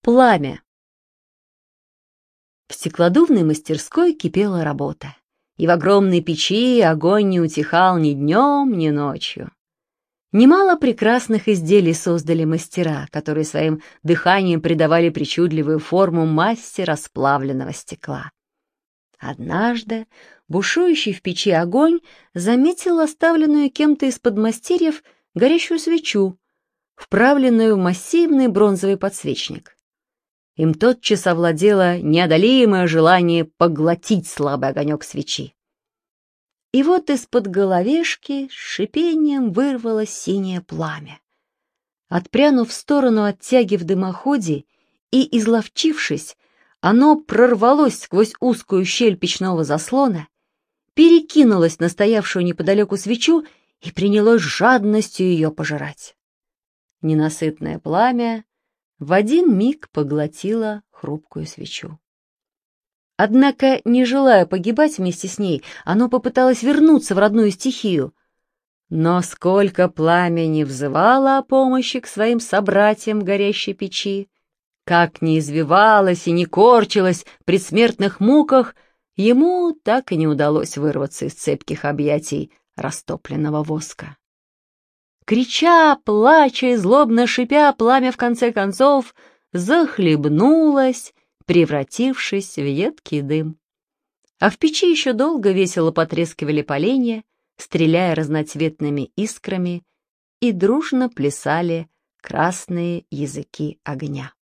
Пламя. В стеклодувной мастерской кипела работа, и в огромной печи огонь не утихал ни днем, ни ночью. Немало прекрасных изделий создали мастера, которые своим дыханием придавали причудливую форму массе расплавленного стекла. Однажды бушующий в печи огонь заметил оставленную кем-то из подмастерьев горящую свечу, вправленную в массивный бронзовый подсвечник. Им тотчас овладело неодолимое желание поглотить слабый огонек свечи. И вот из-под головешки с шипением вырвалось синее пламя. Отпрянув в сторону от тяги в дымоходе и изловчившись, оно прорвалось сквозь узкую щель печного заслона, перекинулось на стоявшую неподалеку свечу и принялось жадностью ее пожирать. Ненасытное пламя в один миг поглотило хрупкую свечу. Однако, не желая погибать вместе с ней, оно попыталось вернуться в родную стихию. Но сколько пламя не взывало о помощи к своим собратьям в горящей печи, как ни извивалось и не корчилось в предсмертных муках, ему так и не удалось вырваться из цепких объятий растопленного воска. Крича, плача и злобно шипя, пламя в конце концов захлебнулось, превратившись в едкий дым. А в печи еще долго весело потрескивали поленья, стреляя разноцветными искрами, и дружно плясали красные языки огня.